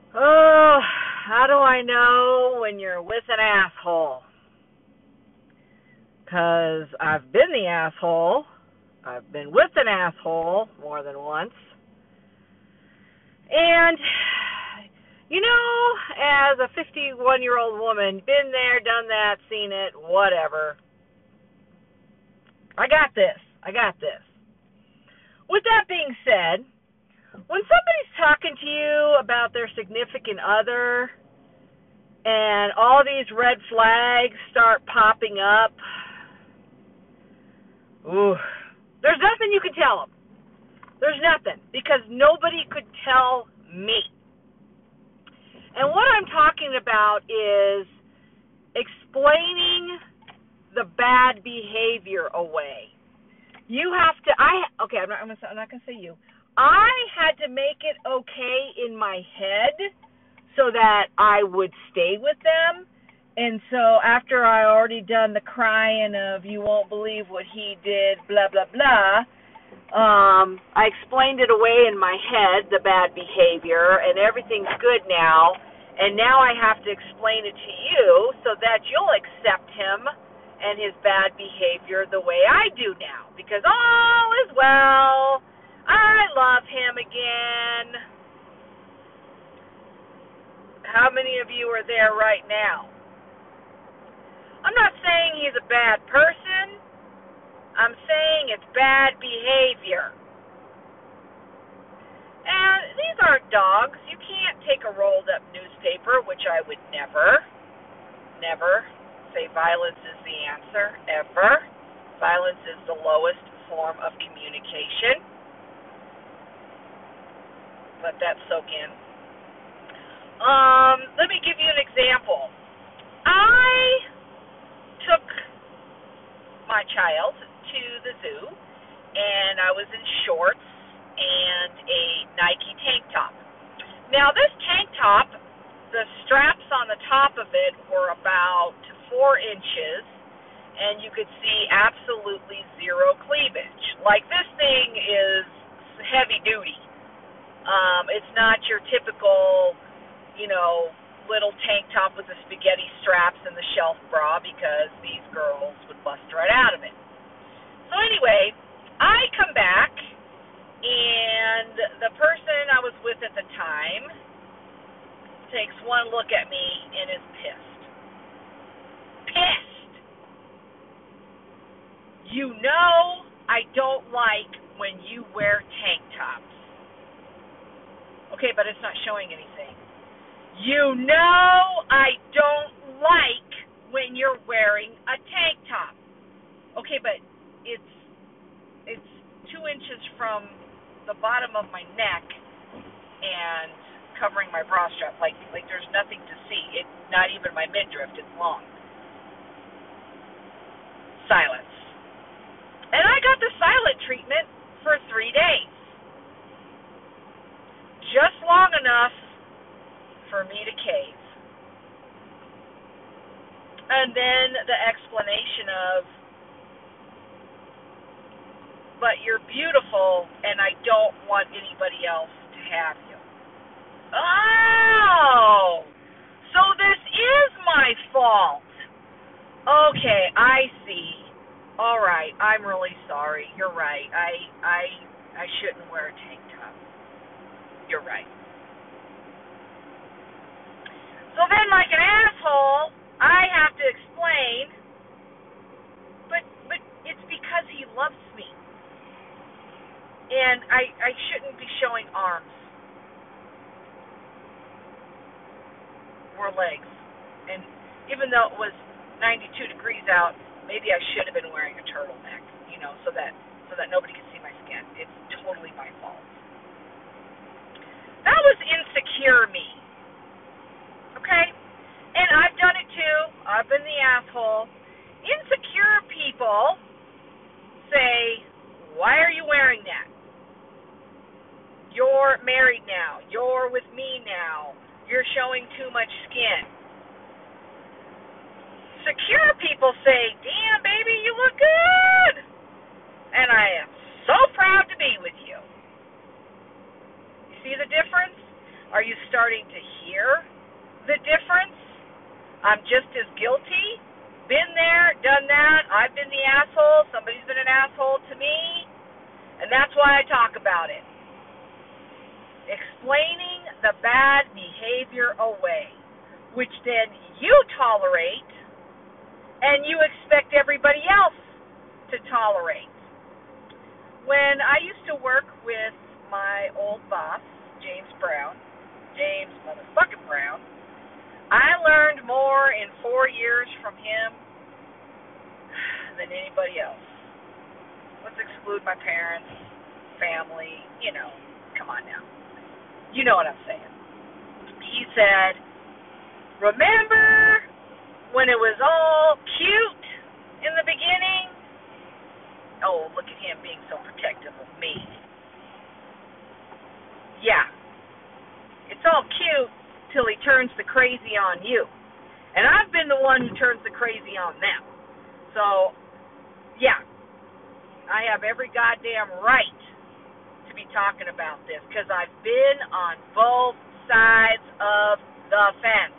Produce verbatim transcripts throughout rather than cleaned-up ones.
Oh, how do I know when you're with an asshole? Because I've been the asshole. I've been with an asshole more than once. And, you know, as a fifty-one year old woman, been there, done that, seen it, whatever. I got this. I got this. With that being said, when somebody's talking to you about their significant other and all these red flags start popping up, ooh, there's nothing you can tell them. There's nothing, because nobody could tell me. And what I'm talking about is explaining the bad behavior away. You have to, I, okay, I'm not, I'm not, I'm not going to say you. I had to make it okay in my head so that I would stay with them. And so after I already done the crying of you won't believe what he did, blah, blah, blah, um, I explained it away in my head, the bad behavior, and everything's good now. And now I have to explain it to you so that you'll accept him and his bad behavior the way I do now. Because all is well. I love him again. How many of you are there right now? I'm not saying he's a bad person. I'm saying it's bad behavior. And these aren't dogs. You can't take a rolled up newspaper, which I would never, never say violence is the answer, ever. Violence is the lowest form of communication. Let that soak in. Um, let me give you an example. I took my child to the zoo, and I was in shorts and a Nike tank top. Now, this tank top, the straps on the top of it were about four inches, and you could see absolutely zero cleavage. Like, this thing is heavy duty. Um, it's not your typical, you know, little tank top with the spaghetti straps and the shelf bra, because these girls would bust right out of it. So anyway, I come back, and the person I was with at the time takes one look at me and is pissed. Pissed! You know I don't like when you wear tank tops. Okay, but it's not showing anything. You know I don't like when you're wearing a tank top. Okay, but it's it's two inches from the bottom of my neck and covering my bra strap. Like like there's nothing to see. It's not even my midriff. It's long. Silence. And I got the silent treatment for three days. Just long enough for me to cave. And then the explanation of, but you're beautiful and I don't want anybody else to have you. Oh! So this is my fault. Okay, I see. All right, I'm really sorry. You're right. I I I shouldn't wear a tank top. You're right. So then, like an asshole, I have to explain, but but it's because he loves me. And I, I shouldn't be showing arms or legs. And even though it was ninety-two degrees out, maybe I should have been wearing a turtleneck, you know, so that so that nobody could see my skin. It's totally my fault. That was insecure me. Okay? And I've done it too. I've been the asshole. Insecure people say, why are you wearing that? You're married now. You're with me now. You're showing too much skin. Secure people say, damn, baby, you look good. And I am so proud to be with you. You see the difference? Are you starting to hear the difference? I'm just as guilty. Been there, done that. I've been the asshole. Somebody's been an asshole to me. And that's why I talk about it. Explaining the bad behavior away, which then you tolerate and you expect everybody else to tolerate. When I used to work with my old boss, James Brown, James motherfucking Brown, I learned more in four years from him than anybody else. Let's exclude my parents, family, you know, come on now. You know what I'm saying. He said, remember when it was all cute in the beginning? Oh, look at him being so protective of me. Yeah. It's all cute till he turns the crazy on you. And I've been the one who turns the crazy on them. So, yeah. I have every goddamn right to be talking about this because I've been on both sides of the fence.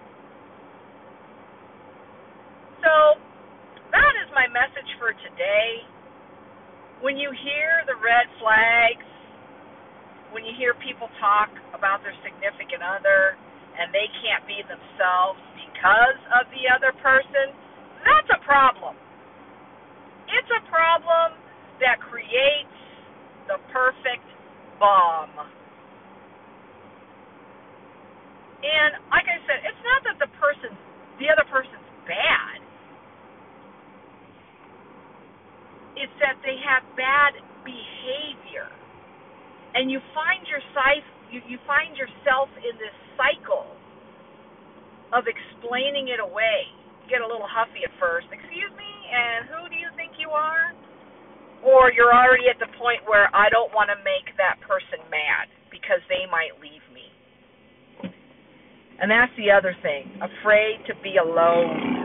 So, that is my message for today. When you hear the red flags, when you hear people talk about their significant other and they can't be themselves because of the other person, that's a problem. It's a problem that creates the perfect bomb. And like I said, it's not that the person, the other person's bad. It's that they have bad behavior. And you find yourself, you, you find yourself in this cycle of explaining it away. You get a little huffy at first. Excuse me, and who do you think you are? Or you're already at the point where I don't want to make that person mad because they might leave me. And that's the other thing, afraid to be alone.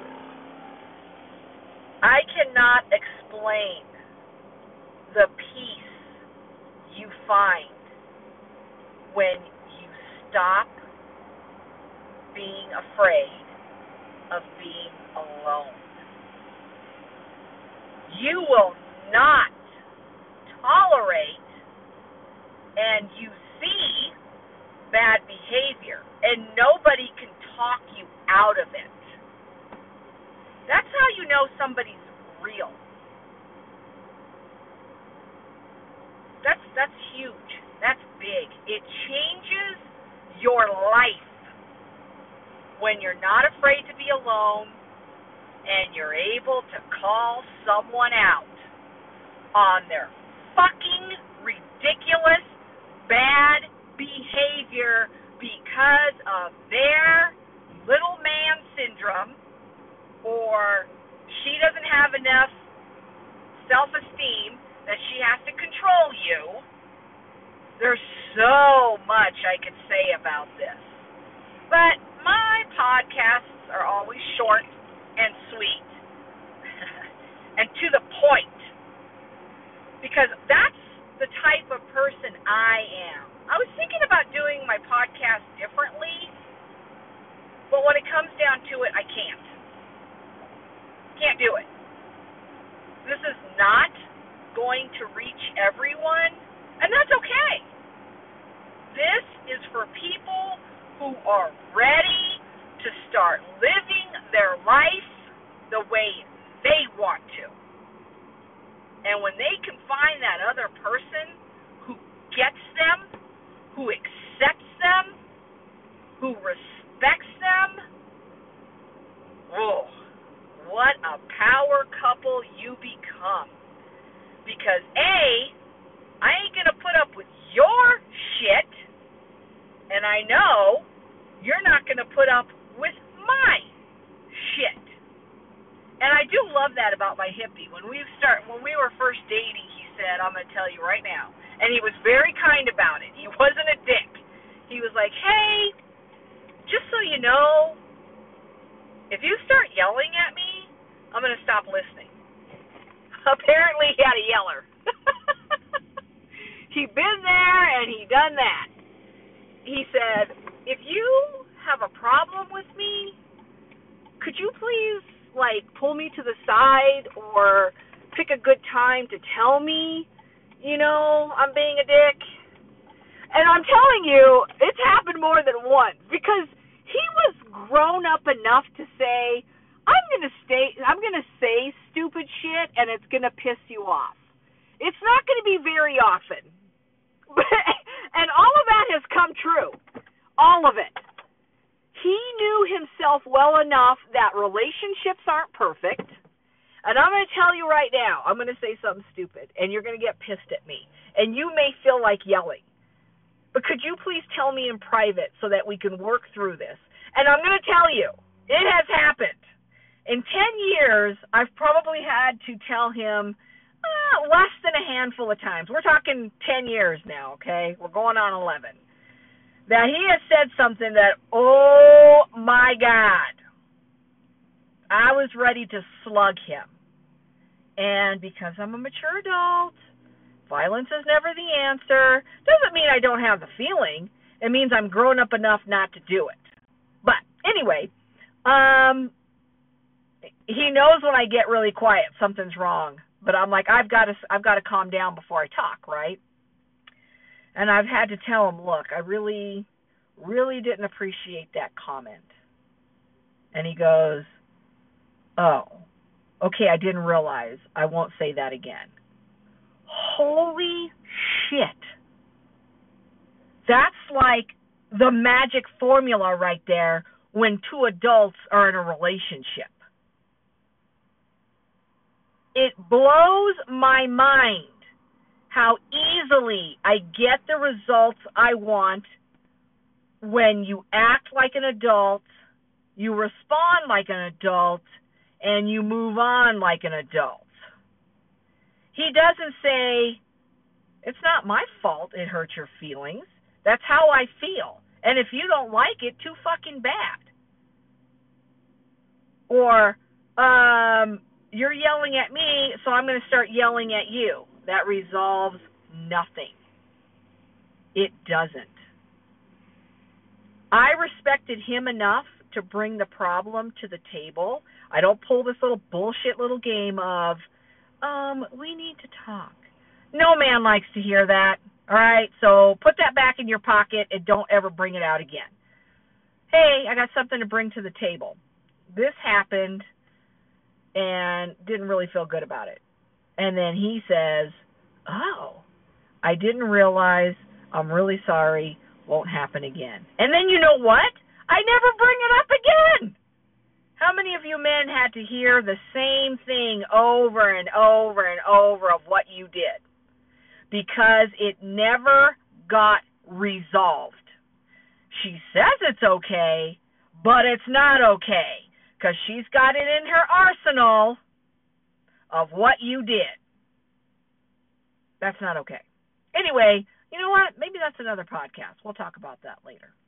I cannot explain the peace you find when you stop being afraid of being alone. You will not tolerate and you see bad behavior, and nobody can talk you out of it. That's how you know somebody's real. That's that's huge. That's big. It changes your life when you're not afraid to be alone and you're able to call someone out on their fucking ridiculous bad behavior because of their little man syndrome, or she doesn't have enough self-esteem that she has to control you. There's so much I could say about this. But my podcasts are always short and sweet and to the point, because that's the type of person I am. I was thinking about doing my podcast differently, but when it comes down to it, I can't. Can't do it. This is not going to reach everyone, and that's okay. This is for people who are ready to start living their life the way they want to. And when they can find that other person who gets them, who accepts them, who respects them, whoa, what a power couple you become. Because A, I ain't going to put up with your shit, and I know you're not going to put up with my shit. And I do love that about my hippie. When we start, when we were first dating, he said, I'm going to tell you right now, and he was very kind about it. He wasn't a dick. He was like, hey, just so you know, if you start yelling at me, I'm going to stop listening. Apparently he had a yeller. He been there and he done that. he said, if you have a problem with me, could you please, like, pull me to the side or pick a good time to tell me, you know, I'm being a dick? And I'm telling you, it's happened more than once because he was grown up enough to say, I'm gonna stay I'm gonna say stupid shit and it's gonna piss you off. It's not gonna be very often. And all of that has come true. All of it. He knew himself well enough that relationships aren't perfect. And I'm going to tell you right now, I'm going to say something stupid, and you're going to get pissed at me. And you may feel like yelling. But could you please tell me in private so that we can work through this? And I'm going to tell you, it has happened. In ten years, I've probably had to tell him uh, less than a handful of times. We're talking ten years now, okay? We're going on eleven. That he has said something that, oh my God, I was ready to slug him. And because I'm a mature adult, violence is never the answer. Doesn't mean I don't have the feeling. It means I'm grown up enough not to do it. But anyway, um, he knows when I get really quiet, something's wrong. But I'm like, I've got to, I've got to calm down before I talk, right? And I've had to tell him, look, I really, really didn't appreciate that comment. And he goes, oh, okay, I didn't realize. I won't say that again. Holy shit. That's like the magic formula right there when two adults are in a relationship. It blows my mind how easily I get the results I want when you act like an adult, you respond like an adult, and you move on like an adult. He doesn't say, it's not my fault it hurt your feelings. That's how I feel. And if you don't like it, too fucking bad. Or, um, you're yelling at me, so I'm going to start yelling at you. That resolves nothing. It doesn't. I respected him enough to bring the problem to the table. I don't pull this little bullshit little game of, um, we need to talk. No man likes to hear that. All right, so put that back in your pocket and don't ever bring it out again. Hey, I got something to bring to the table. This happened and didn't really feel good about it. And then he says, oh, I didn't realize. I'm really sorry. Won't happen again. And then you know what? I never bring it up again. How many of you men had to hear the same thing over and over and over of what you did? Because it never got resolved. She says it's okay, but it's not okay. Because she's got it in her arsenal of what you did. That's not okay. Anyway, you know what? Maybe that's another podcast. We'll talk about that later.